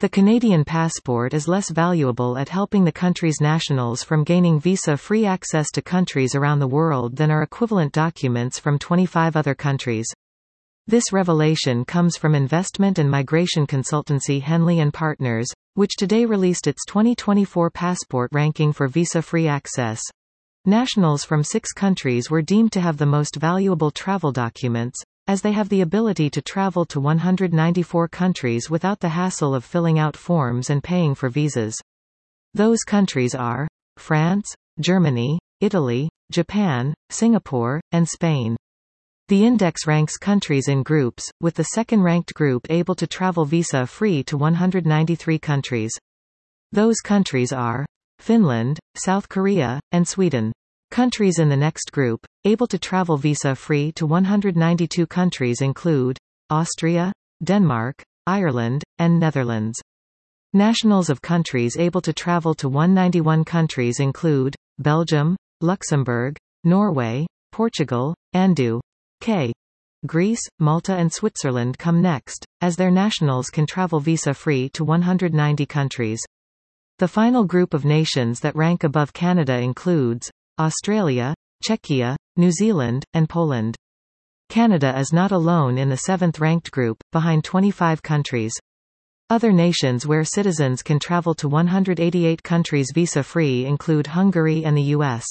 The Canadian passport is less valuable at helping the country's nationals from gaining visa-free access to countries around the world than are equivalent documents from 25 other countries. This revelation comes from investment and migration consultancy Henley & Partners, which today released its 2024 passport ranking for visa-free access. Nationals from 6 countries were deemed to have the most valuable travel documents, as they have the ability to travel to 194 countries without the hassle of filling out forms and paying for visas. Those countries are France, Germany, Italy, Japan, Singapore, and Spain. The index ranks countries in groups, with the second-ranked group able to travel visa-free to 193 countries. Those countries are Finland, South Korea, and Sweden. Countries in the next group, able to travel visa-free to 192 countries include Austria, Denmark, Ireland, and Netherlands. Nationals of countries able to travel to 191 countries include Belgium, Luxembourg, Norway, Portugal, and UK. Greece, Malta and Switzerland come next, as their nationals can travel visa-free to 190 countries. The final group of nations that rank above Canada includes Australia, Czechia, New Zealand, and Poland. Canada is not alone in the 7th-ranked group, behind 25 countries. Other nations where citizens can travel to 188 countries visa-free include Hungary and the U.S.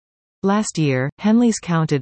Last year, Henley's counted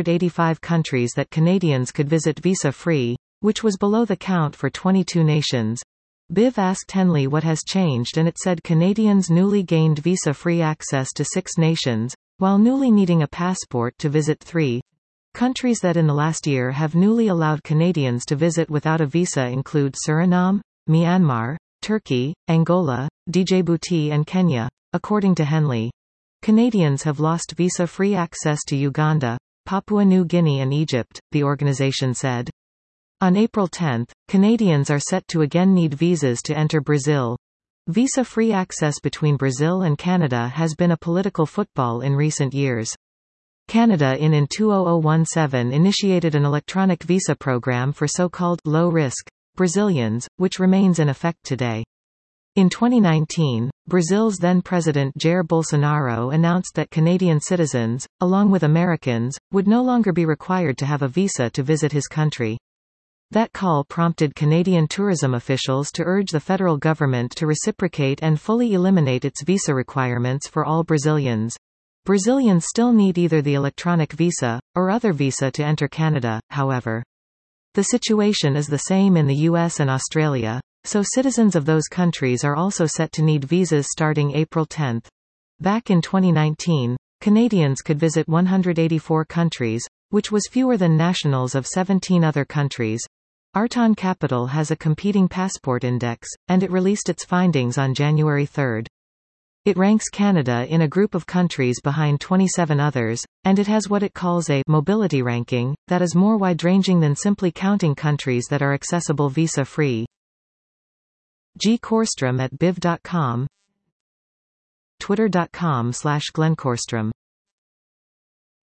185 countries that Canadians could visit visa-free, which was below the count for 22 nations. BIV asked Henley what has changed, and it said Canadians newly gained visa-free access to 6 nations, while newly needing a passport to visit 3. Countries that in the last year have newly allowed Canadians to visit without a visa include Suriname, Myanmar, Turkey, Angola, Djibouti and Kenya, according to Henley. Canadians have lost visa-free access to Uganda, Papua New Guinea and Egypt, the organization said. On April 10, Canadians are set to again need visas to enter Brazil. Visa-free access between Brazil and Canada has been a political football in recent years. Canada in 2017 initiated an electronic visa program for so-called low-risk Brazilians, which remains in effect today. In 2019, Brazil's then-President Jair Bolsonaro announced that Canadian citizens, along with Americans, would no longer be required to have a visa to visit his country. That call prompted Canadian tourism officials to urge the federal government to reciprocate and fully eliminate its visa requirements for all Brazilians. Brazilians still need either the electronic visa, or other visa to enter Canada, however. The situation is the same in the US and Australia, so citizens of those countries are also set to need visas starting April 10. Back in 2019, Canadians could visit 184 countries, which was fewer than nationals of 17 other countries. Arton Capital has a competing passport index, and it released its findings on January 3. It ranks Canada in a group of countries behind 27 others, and it has what it calls a mobility ranking that is more wide-ranging than simply counting countries that are accessible visa-free. G. Korstrom at biv.com, twitter.com/glenkorstrom